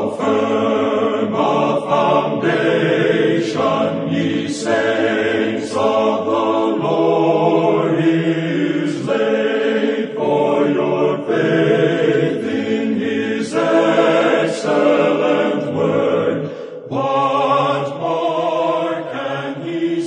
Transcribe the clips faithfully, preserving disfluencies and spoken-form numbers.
firm a foundation, ye saints of the Lord, is laid, for your faith in his excellent word. What more can he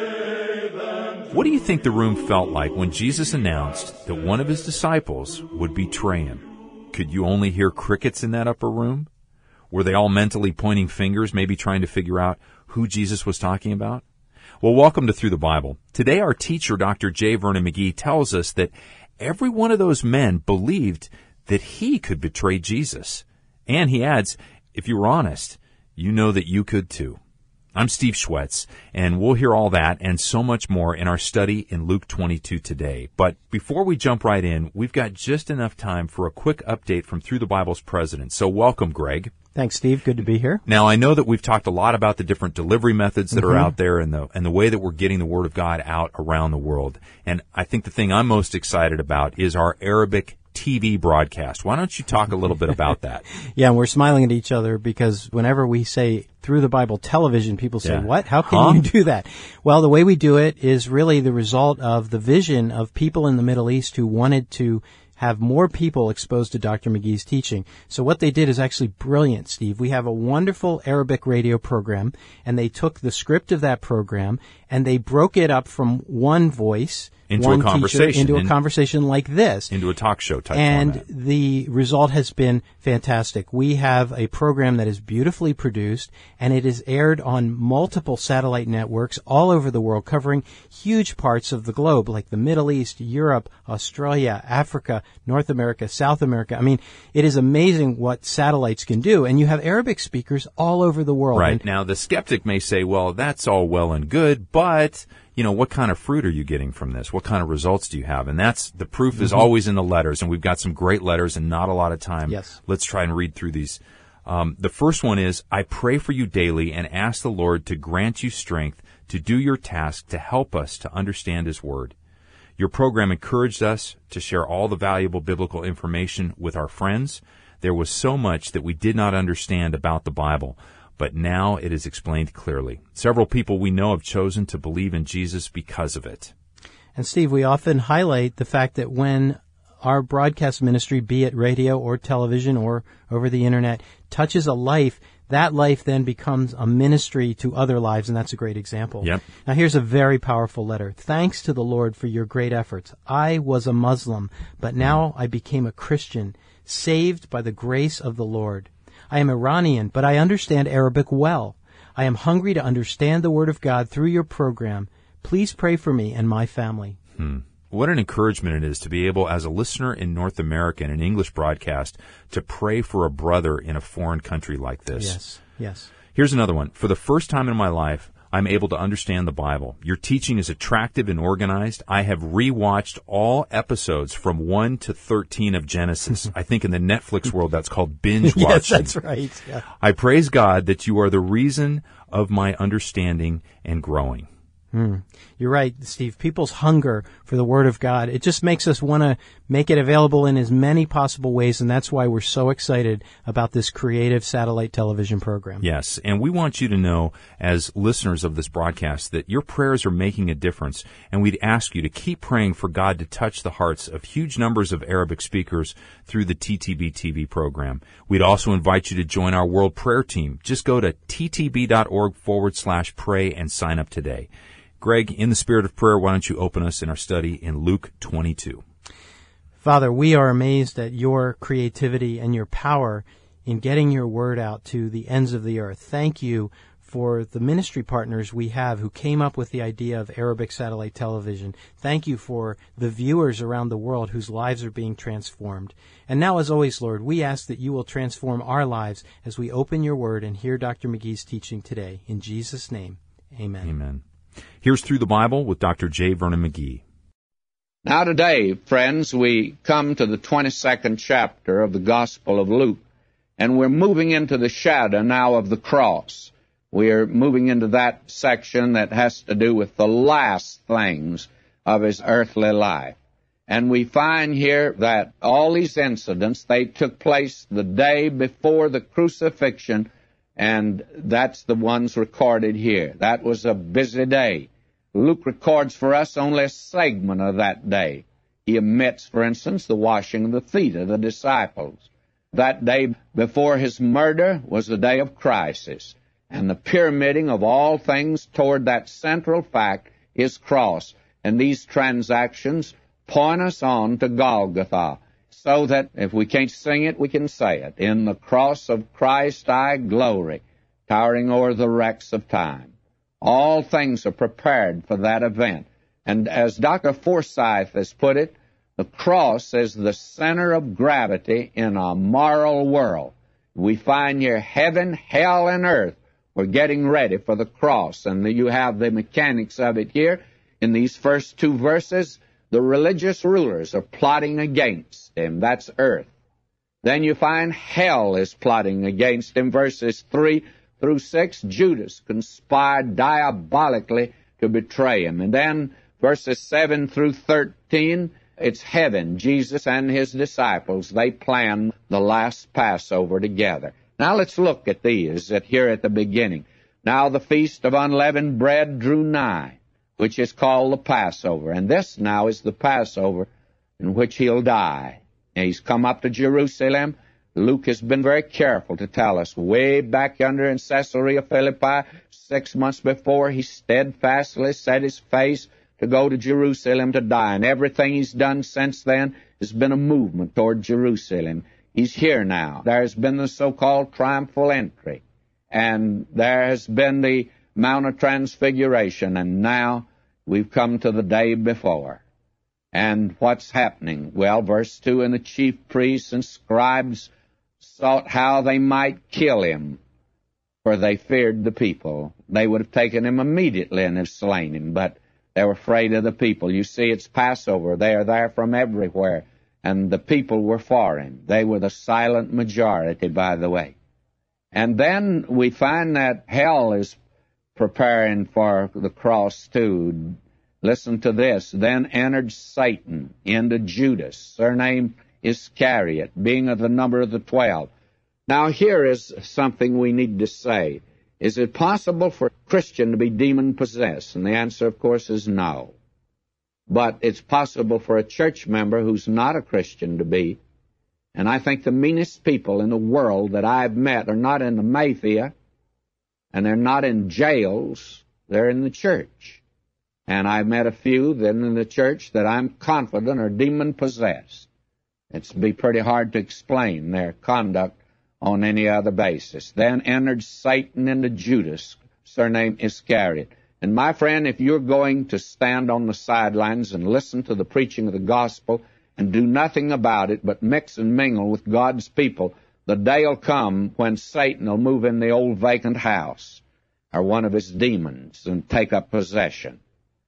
say than... What do you think the room felt like when Jesus announced that one of his disciples would betray him? Could you only hear crickets in that upper room? Were they all mentally pointing fingers, maybe trying to figure out who Jesus was talking about? Well, welcome to Through the Bible. Today our teacher, Doctor J. Vernon McGee, tells us that every one of those men believed that he could betray Jesus. And he adds, if you were honest, you know that you could too. I'm Steve Schwetz, and we'll hear all that and so much more in our study in Luke twenty-two today. But before we jump right in, we've got just enough time for a quick update from Through the Bible's president. So welcome, Greg. Thanks, Steve. Good to be here. Now, I know that we've talked a lot about the different delivery methods that mm-hmm. are out there and the and the way that we're getting the Word of God out around the world. And I think the thing I'm most excited about is our Arabic T V broadcast. Why don't you talk a little bit about that? Yeah, and we're smiling at each other because whenever we say Through the Bible television, people say, yeah. what? How can huh? you do that? Well, the way we do it is really the result of the vision of people in the Middle East who wanted to have more people exposed to Doctor McGee's teaching. So what they did is actually brilliant, Steve. We have a wonderful Arabic radio program, and they took the script of that program, and they broke it up from one voice, into one a conversation, teacher, into a in, conversation like this. Into a talk show type and format. And the result has been fantastic. We have a program that is beautifully produced, and it is aired on multiple satellite networks all over the world, covering huge parts of the globe, like the Middle East, Europe, Australia, Africa, North America, South America. I mean, it is amazing what satellites can do, and you have Arabic speakers all over the world. Right. And now, the skeptic may say, well, that's all well and good, but... you know, what kind of fruit are you getting from this? What kind of results do you have? And that's, the proof mm-hmm. is always in the letters, and we've got some great letters and not a lot of time. Yes. Let's try and read through these. Um, the first one is, I pray for you daily and ask the Lord to grant you strength to do your task to help us to understand His Word. Your program encouraged us to share all the valuable biblical information with our friends. There was so much that we did not understand about the Bible, but now it is explained clearly. Several people we know have chosen to believe in Jesus because of it. And Steve, we often highlight the fact that when our broadcast ministry, be it radio or television or over the internet, touches a life, that life then becomes a ministry to other lives, and that's a great example. Yep. Now here's a very powerful letter. Thanks to the Lord for your great efforts. I was a Muslim, but now I became a Christian, saved by the grace of the Lord. I am Iranian, but I understand Arabic well. I am hungry to understand the Word of God through your program. Please pray for me and my family. Hmm. What an encouragement it is to be able, as a listener in North America in an English broadcast, to pray for a brother in a foreign country like this. Yes, yes. Here's another one. For the first time in my life, I'm able to understand the Bible. Your teaching is attractive and organized. I have rewatched all episodes from one to thirteen of Genesis. I think in the Netflix world that's called binge watching. Yes, that's right. Yeah. I praise God that you are the reason of my understanding and growing. Mm. You're right, Steve. People's hunger for the Word of God, it just makes us want to make it available in as many possible ways, and that's why we're so excited about this creative satellite television program. Yes, and we want you to know, as listeners of this broadcast, that your prayers are making a difference, and we'd ask you to keep praying for God to touch the hearts of huge numbers of Arabic speakers through the T T B T V program. We'd also invite you to join our World Prayer Team. Just go to ttb.org forward slash pray and sign up today. Greg, in the spirit of prayer, why don't you open us in our study in Luke twenty-two? Father, we are amazed at your creativity and your power in getting your word out to the ends of the earth. Thank you for the ministry partners we have who came up with the idea of Arabic satellite television. Thank you for the viewers around the world whose lives are being transformed. And now, as always, Lord, we ask that you will transform our lives as we open your word and hear Doctor McGee's teaching today. In Jesus' name, amen. Amen. Here's Through the Bible with Doctor J. Vernon McGee. Now today, friends, we come to the twenty-second chapter of the Gospel of Luke, and we're moving into the shadow now of the cross. We're moving into that section that has to do with the last things of his earthly life. And we find here that all these incidents, they took place the day before the crucifixion, and that's the ones recorded here. That was a busy day. Luke records for us only a segment of that day. He omits, for instance, the washing of the feet of the disciples. That day before his murder was the day of crisis, and the pyramiding of all things toward that central fact is cross. And these transactions point us on to Golgotha, so that if we can't sing it, we can say it. In the cross of Christ I glory, towering o'er the wrecks of time. All things are prepared for that event. And as Doctor Forsyth has put it, the cross is the center of gravity in a moral world. We find here heaven, hell, and earth were getting ready for the cross. And you have the mechanics of it here. In these first two verses, the religious rulers are plotting against him. That's earth. Then you find hell is plotting against him. Verses three through six, Judas conspired diabolically to betray him. And then verses seven through thirteen, it's heaven, Jesus and his disciples. They plan the last Passover together. Now let's look at these at here at the beginning. Now the feast of unleavened bread drew nigh, which is called the Passover. And this now is the Passover in which he'll die. And he's come up to Jerusalem. Luke has been very careful to tell us way back yonder in Caesarea Philippi, six months before, he steadfastly set his face to go to Jerusalem to die. And everything he's done since then has been a movement toward Jerusalem. He's here now. There's been the so-called triumphal entry. And there has been the Mount of Transfiguration. And now we've come to the day before. And what's happening? Well, verse two, and the chief priests and scribes sought how they might kill him, for they feared the people. They would have taken him immediately and have slain him, but they were afraid of the people. You see, it's Passover. They are there from everywhere, and the people were for him. They were the silent majority, by the way. And then we find that hell is preparing for the cross, too. Listen to this. Then entered Satan into Judas, surnamed Iscariot, being of the number of the twelve. Now here is something we need to say. Is it possible for a Christian to be demon-possessed? And the answer, of course, is no. But it's possible for a church member who's not a Christian to be. And I think the meanest people in the world that I've met are not in the mafia, and they're not in jails. They're in the church. And I've met a few then in the church that I'm confident are demon-possessed. It's be pretty hard to explain their conduct on any other basis. Then entered Satan into Judas, surnamed Iscariot. And my friend, if you're going to stand on the sidelines and listen to the preaching of the gospel and do nothing about it but mix and mingle with God's people, the day will come when Satan will move in the old vacant house or one of his demons and take up possession.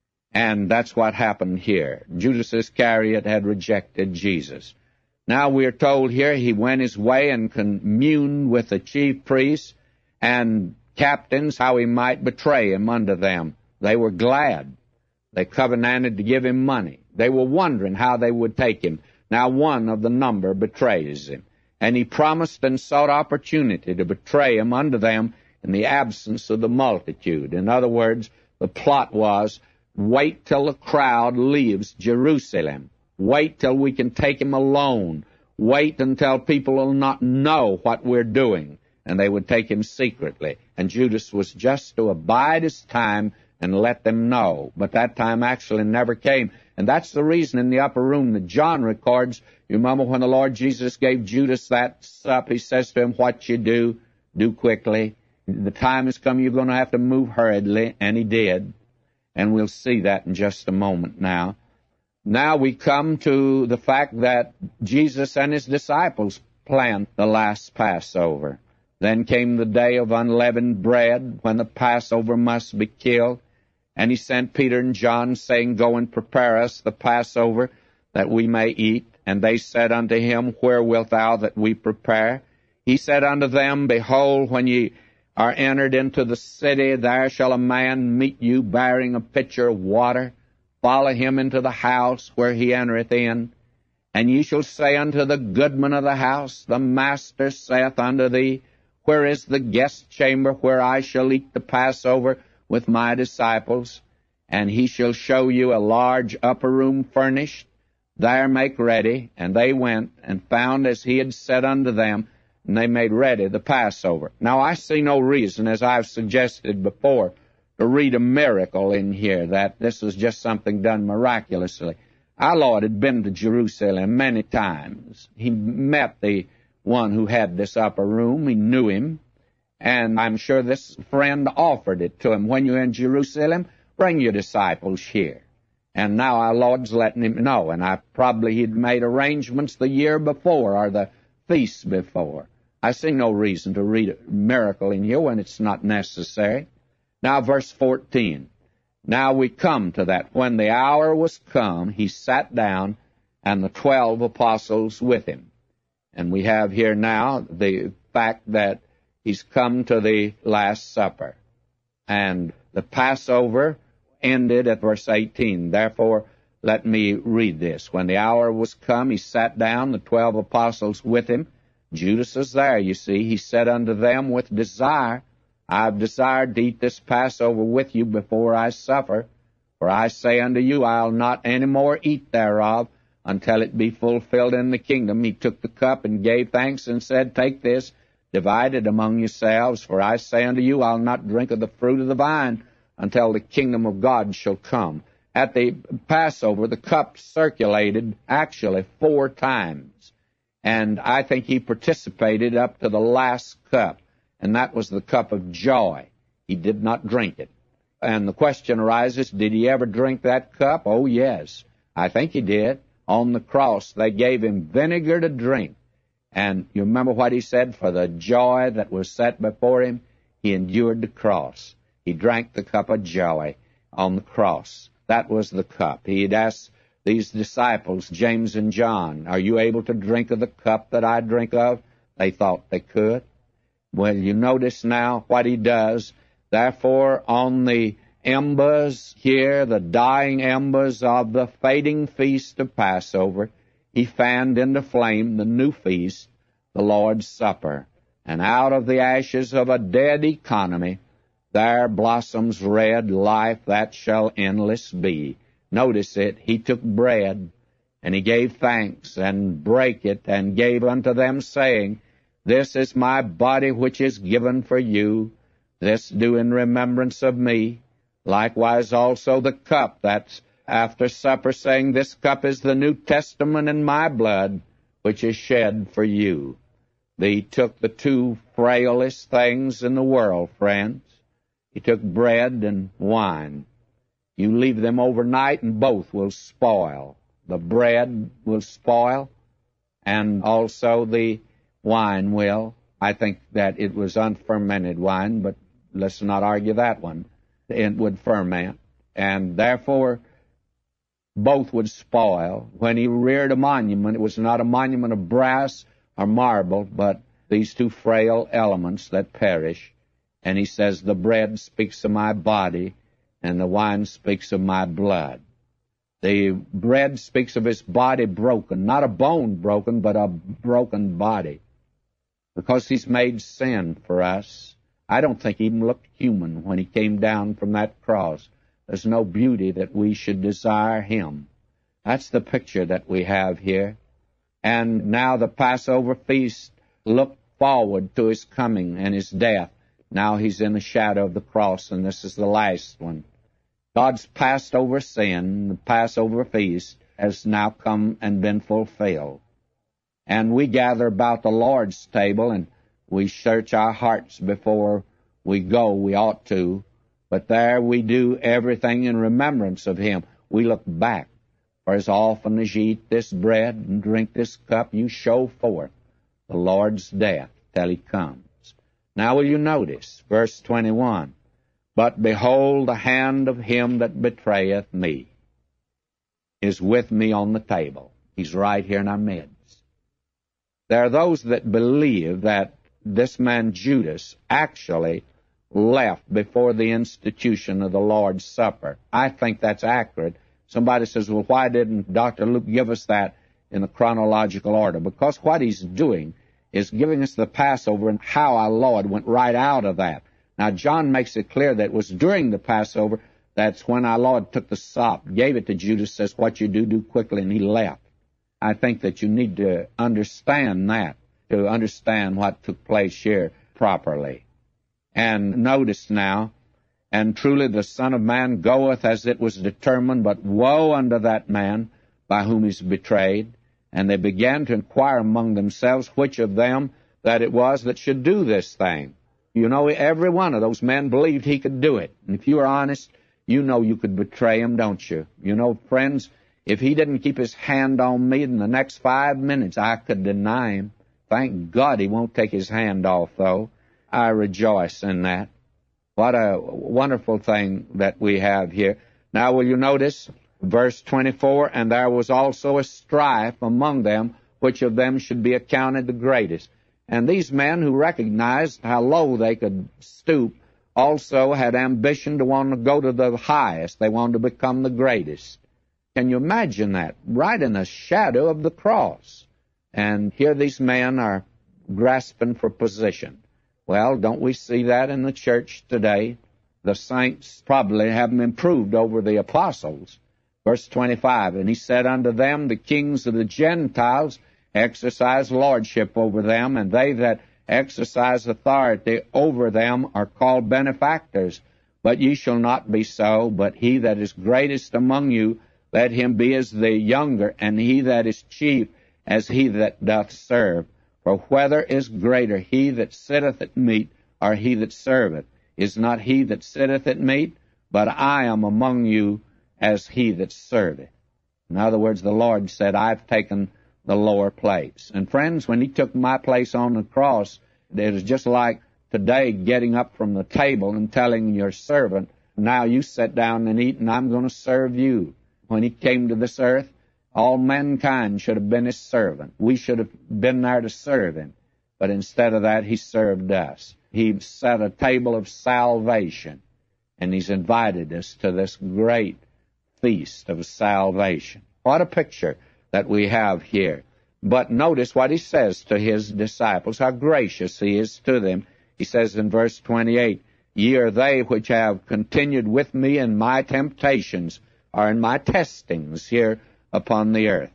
And that's what happened here. Judas Iscariot had rejected Jesus. Now we are told here he went his way and communed with the chief priests and captains how he might betray him unto them. They were glad. They covenanted to give him money. They were wondering how they would take him. Now one of the number betrays him. And he promised and sought opportunity to betray him unto them in the absence of the multitude. In other words, the plot was, wait till the crowd leaves Jerusalem. Wait till we can take him alone. Wait until people will not know what we're doing. And they would take him secretly. And Judas was just to abide his time and let them know. But that time actually never came. And that's the reason in the upper room that John records, you remember when the Lord Jesus gave Judas that sup, he says to him, what you do, do quickly. The time has come, you're going to have to move hurriedly. And he did. And we'll see that in just a moment now. Now we come to the fact that Jesus and his disciples planned the last Passover. Then came the day of unleavened bread, when the Passover must be killed. And he sent Peter and John, saying, go and prepare us the Passover, that we may eat. And they said unto him, where wilt thou that we prepare? He said unto them, behold, when ye are entered into the city, there shall a man meet you bearing a pitcher of water. follow him into the house where he entereth in. And ye shall say unto the goodman of the house, The master saith unto thee, Where is the guest chamber where I shall eat the Passover with my disciples? And he shall show you a large upper room furnished. There make ready. And they went, and found as he had said unto them, and they made ready the Passover. Now I see no reason, as I've suggested before, to read a miracle in here, that this was just something done miraculously. Our Lord had been to Jerusalem many times. He met the one who had this upper room. He knew him. And I'm sure this friend offered it to him. When you're in Jerusalem, bring your disciples here. And now our Lord's letting him know. And I probably he'd made arrangements the year before or the feast before. I see no reason to read a miracle in here when it's not necessary. Now, verse fourteen. Now we come to that. When the hour was come, he sat down, and the twelve apostles with him. And we have here now the fact that he's come to the Last Supper. And the Passover ended at verse eighteen. Therefore, let me read this. When the hour was come, he sat down, the twelve apostles with him. Judas is there, you see. He said unto them with desire, I have desired to eat this Passover with you before I suffer. For I say unto you, I'll not any more eat thereof until it be fulfilled in the kingdom. He took the cup and gave thanks and said, Take this, divide it among yourselves. For I say unto you, I'll not drink of the fruit of the vine until the kingdom of God shall come. At the Passover, the cup circulated actually four times. And I think he participated up to the last cup. And that was the cup of joy. He did not drink it. And the question arises, did he ever drink that cup? Oh, yes. I think he did. On the cross, they gave him vinegar to drink. And you remember what he said? For the joy that was set before him, he endured the cross. He drank the cup of joy on the cross. That was the cup. He had asked these disciples, James and John, are you able to drink of the cup that I drink of? They thought they could. Well, you notice now what he does. Therefore, on the embers here, the dying embers of the fading feast of Passover, he fanned into flame the new feast, the Lord's Supper. And out of the ashes of a dead economy, there blossoms red life that shall endless be. Notice it. He took bread, and he gave thanks, and brake it, and gave unto them, saying, This is my body which is given for you. This do in remembrance of me. Likewise also the cup, that's after supper, saying, This cup is the New Testament in my blood, which is shed for you. He took the two frailest things in the world, friends. He took bread and wine. You leave them overnight and both will spoil. The bread will spoil, and also the wine will. I think that it was unfermented wine, but let's not argue that one. It would ferment, and therefore both would spoil. When he reared a monument, it was not a monument of brass or marble, but these two frail elements that perish. And he says, the bread speaks of my body, and the wine speaks of my blood. The bread speaks of his body broken, not a bone broken, but a broken body, because he's made sin for us. I don't think he even looked human when he came down from that cross. There's no beauty that we should desire him. That's the picture that we have here. And now the Passover feast looked forward to his coming and his death. Now he's in the shadow of the cross, and this is the last one. God's passed over sin. The Passover feast has now come and been fulfilled. And we gather about the Lord's table, and we search our hearts before we go. We ought to. But there we do everything in remembrance of him. We look back. For as often as you eat this bread and drink this cup, you show forth the Lord's death till he comes. Now will you notice, verse twenty-one, But behold, the hand of him that betrayeth me is with me on the table. He's right here in our midst. There are those that believe that this man Judas actually left before the institution of the Lord's Supper. I think that's accurate. Somebody says, well, why didn't Doctor Luke give us that in the chronological order? Because what he's doing is giving us the Passover and how our Lord went right out of that. Now, John makes it clear that it was during the Passover, that's when our Lord took the sop, gave it to Judas, says, what you do, do quickly, and he left. I think that you need to understand that, to understand what took place here properly. And notice now, and truly the Son of Man goeth as it was determined, but woe unto that man by whom he is betrayed. And they began to inquire among themselves which of them that it was that should do this thing. You know, every one of those men believed he could do it. And if you are honest, you know you could betray him, don't you? You know, friends, if he didn't keep his hand on me in the next five minutes, I could deny him. Thank God he won't take his hand off, though. I rejoice in that. What a wonderful thing that we have here. Now, will you notice verse twenty-four, and there was also a strife among them, which of them should be accounted the greatest. And these men who recognized how low they could stoop also had ambition to want to go to the highest. They wanted to become the greatest. Can you imagine that? Right in the shadow of the cross. And here these men are grasping for position. Well, don't we see that in the church today? The saints probably haven't improved over the apostles. Verse twenty-five, and he said unto them, the kings of the Gentiles exercise lordship over them, and they that exercise authority over them are called benefactors. But ye shall not be so, but he that is greatest among you, let him be as the younger, and he that is chief as he that doth serve. For whether is greater, he that sitteth at meat, or he that serveth? Is not he that sitteth at meat? But I am among you as he that serveth. In other words, the Lord said, I've taken the lower place. And friends, when he took my place on the cross, it was just like today getting up from the table and telling your servant, now you sit down and eat, and I'm going to serve you. When he came to this earth, all mankind should have been his servant. We should have been there to serve him. But instead of that, he served us. He set a table of salvation, and he's invited us to this great feast of salvation. What a picture that we have here. But notice what he says to his disciples, how gracious he is to them. He says in verse twenty-eight, ye are they which have continued with me in my temptations, or in my testings here upon the earth.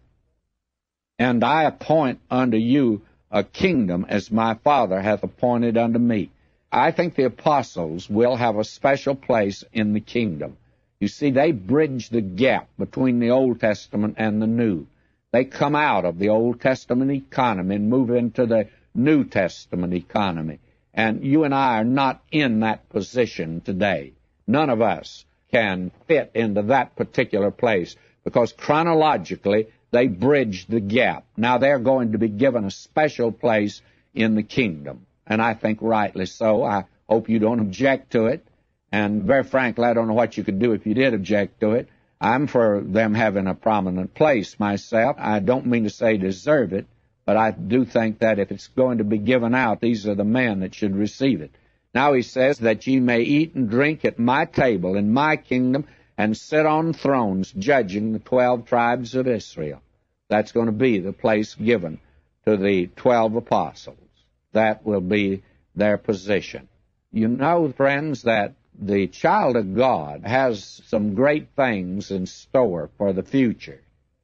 And I appoint unto you a kingdom as my Father hath appointed unto me. I think the apostles will have a special place in the kingdom. You see, they bridge the gap between the Old Testament and the New. They come out of the Old Testament economy and move into the New Testament economy. And you and I are not in that position today. None of us can fit into that particular place because chronologically they bridge the gap. Now they're going to be given a special place in the kingdom, and I think rightly so. I hope you don't object to it, and very frankly, I don't know what you could do if you did object to it. I'm for them having a prominent place myself. I don't mean to say deserve it, but I do think that if it's going to be given out, these are the men that should receive it. Now he says that ye may eat and drink at my table in my kingdom and sit on thrones judging the twelve tribes of Israel. That's going to be the place given to the twelve apostles. That will be their position. You know, friends, that the child of God has some great things in store for the future.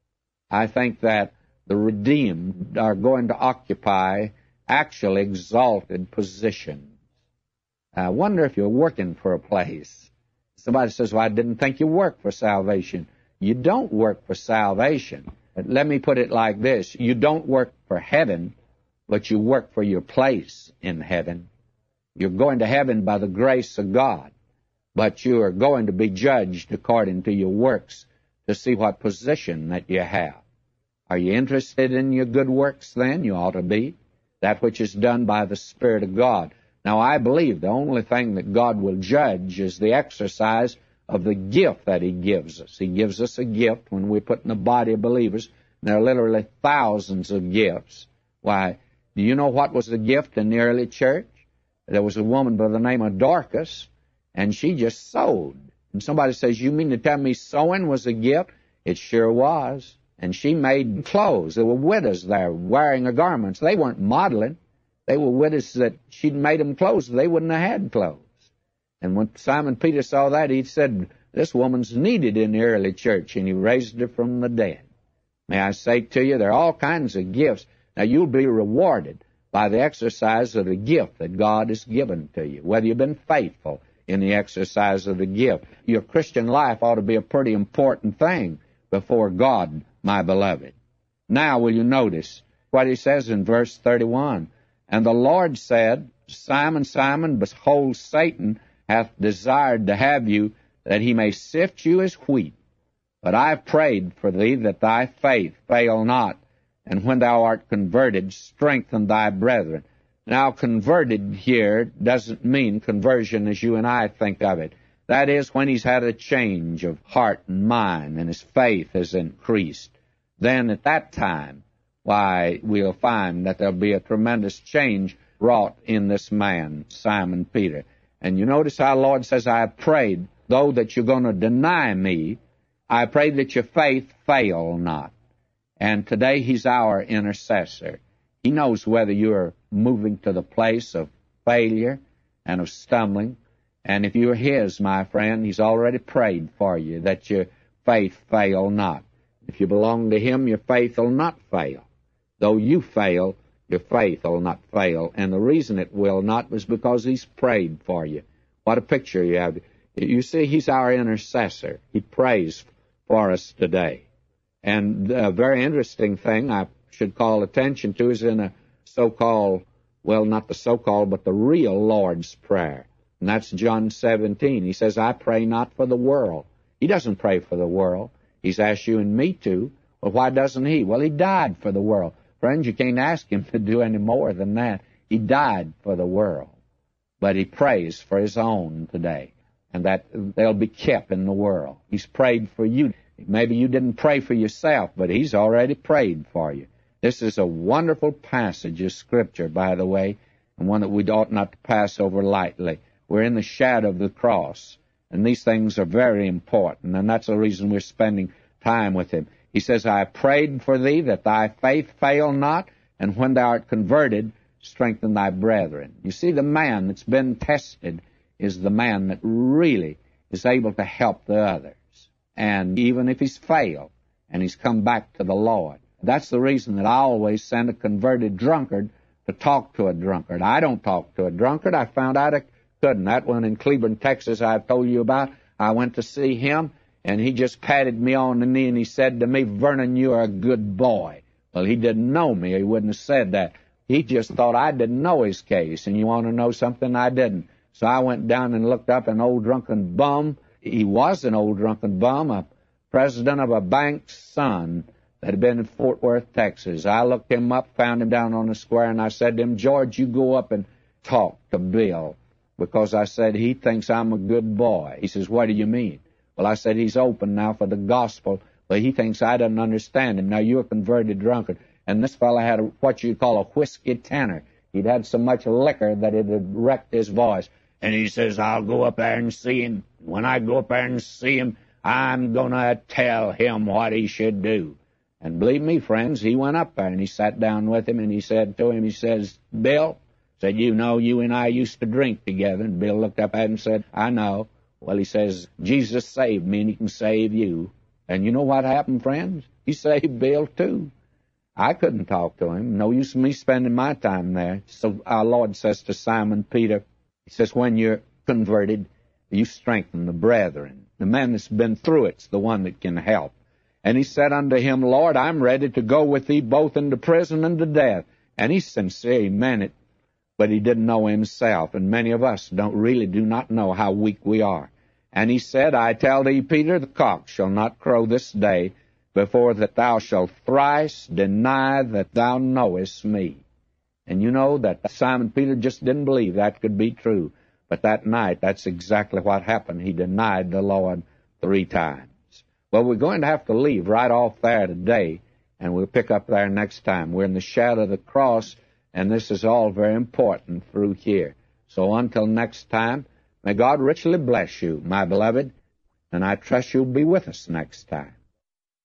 I think that the redeemed are going to occupy actually exalted positions. I wonder if you're working for a place. Somebody says, well, I didn't think you worked for salvation. You don't work for salvation. But let me put it like this. You don't work for heaven, but you work for your place in heaven. You're going to heaven by the grace of God, but you are going to be judged according to your works to see what position that you have. Are you interested in your good works then? You ought to be. That which is done by the Spirit of God. Now, I believe the only thing that God will judge is the exercise of the gift that he gives us. He gives us a gift when we're put in the body of believers. There are literally thousands of gifts. Why, do you know what was the gift in the early church? There was a woman by the name of Dorcas, and she just sewed. And somebody says, you mean to tell me sewing was a gift? It sure was. And she made clothes. There were widows there wearing her garments. They weren't modeling. They were widows that she'd made them clothes. They wouldn't have had clothes. And when Simon Peter saw that, he said, this woman's needed in the early church, and he raised her from the dead. May I say to you, there are all kinds of gifts. Now, you'll be rewarded by the exercise of the gift that God has given to you, whether you've been faithful in the exercise of the gift. Your Christian life ought to be a pretty important thing before God, my beloved. Now, will you notice what he says in verse thirty-one? And the Lord said, Simon, Simon, behold, Satan hath desired to have you, that he may sift you as wheat. But I have prayed for thee, that thy faith fail not. And when thou art converted, strengthen thy brethren. Now, converted here doesn't mean conversion as you and I think of it. That is, when he's had a change of heart and mind, and his faith has increased. Then at that time, why, we'll find that there'll be a tremendous change wrought in this man, Simon Peter. And you notice how the Lord says, I have prayed, though that you're going to deny me, I pray that your faith fail not. And today he's our intercessor. He knows whether you're moving to the place of failure and of stumbling. And if you're his, my friend, he's already prayed for you that your faith fail not. If you belong to him, your faith will not fail. Though you fail, your faith will not fail. And the reason it will not was because he's prayed for you. What a picture you have. You see, he's our intercessor. He prays for us today. And a very interesting thing I should call attention to is in a so-called, well, not the so-called, but the real Lord's Prayer. And that's John seventeen. He says, I pray not for the world. He doesn't pray for the world. He's asked you and me to. Well, why doesn't he? Well, he died for the world. Friends, you can't ask him to do any more than that. He died for the world. But he prays for his own today, and that they'll be kept in the world. He's prayed for you. Maybe you didn't pray for yourself, but he's already prayed for you. This is a wonderful passage of Scripture, by the way, and one that we ought not to pass over lightly. We're in the shadow of the cross, and these things are very important, and that's the reason we're spending time with him. He says, I have prayed for thee, that thy faith fail not, and when thou art converted, strengthen thy brethren. You see, the man that's been tested is the man that really is able to help the others. And even if he's failed, and he's come back to the Lord, that's the reason that I always send a converted drunkard to talk to a drunkard. I don't talk to a drunkard. I found out I couldn't. That one in Cleburne, Texas, I've told you about, I went to see him, and he just patted me on the knee, and he said to me, Vernon, you are a good boy. Well, he didn't know me. He wouldn't have said that. He just thought I didn't know his case, and you want to know something? I didn't. So I went down and looked up an old drunken bum. He was an old drunken bum, a president of a bank's son that had been in Fort Worth, Texas. I looked him up, found him down on the square, and I said to him, George, you go up and talk to Bill, because I said, he thinks I'm a good boy. He says, what do you mean? Well, I said, he's open now for the gospel, but he thinks I don't understand him. Now, you're a converted drunkard. And this fellow had a, what you call a whiskey tenor. He'd had so much liquor that it had wrecked his voice. And he says, I'll go up there and see him. When I go up there and see him, I'm going to tell him what he should do. And believe me, friends, he went up there and he sat down with him and he said to him, he says, Bill, said, you know, you and I used to drink together. And Bill looked up at him and said, I know. Well, he says, Jesus saved me and he can save you. And you know what happened, friends? He saved Bill, too. I couldn't talk to him. No use me spending my time there. So our Lord says to Simon Peter, he says, when you're converted, you strengthen the brethren. The man that's been through it's the one that can help. And he said unto him, Lord, I'm ready to go with thee both into prison and to death. And he's sincere, he meant it, but he didn't know himself. And many of us don't really do not know how weak we are. And he said, I tell thee, Peter, the cock shall not crow this day before that thou shalt thrice deny that thou knowest me. And you know that Simon Peter just didn't believe that could be true. But that night, that's exactly what happened. He denied the Lord three times. Well, we're going to have to leave right off there today, and we'll pick up there next time. We're in the shadow of the cross, and this is all very important through here. So until next time, may God richly bless you, my beloved, and I trust you'll be with us next time.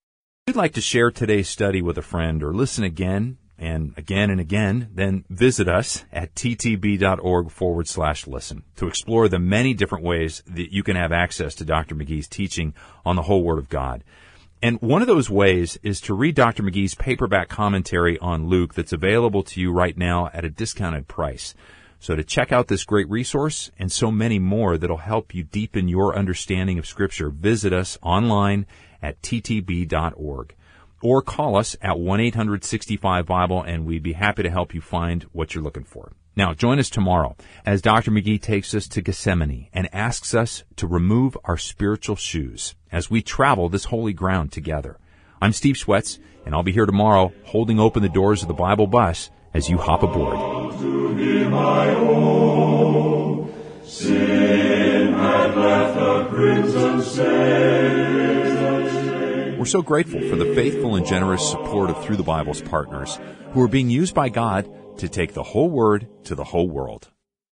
If you'd like to share today's study with a friend or listen again and again and again, then visit us at ttb.org forward slash listen to explore the many different ways that you can have access to Doctor McGee's teaching on the whole Word of God. And one of those ways is to read Doctor McGee's paperback commentary on Luke that's available to you right now at a discounted price. So to check out this great resource and so many more that'll help you deepen your understanding of Scripture, visit us online at t t b dot org. Or call us at one eight hundred sixty-five Bible, and we'd be happy to help you find what you're looking for. Now, join us tomorrow as Doctor McGee takes us to Gethsemane and asks us to remove our spiritual shoes as we travel this holy ground together. I'm Steve Schwetz, and I'll be here tomorrow holding open the doors of the Bible bus as you hop aboard. To Him I owe. Sin had left a crimson stain. We're so grateful for the faithful and generous support of Through the Bible's partners who are being used by God to take the whole Word to the whole world.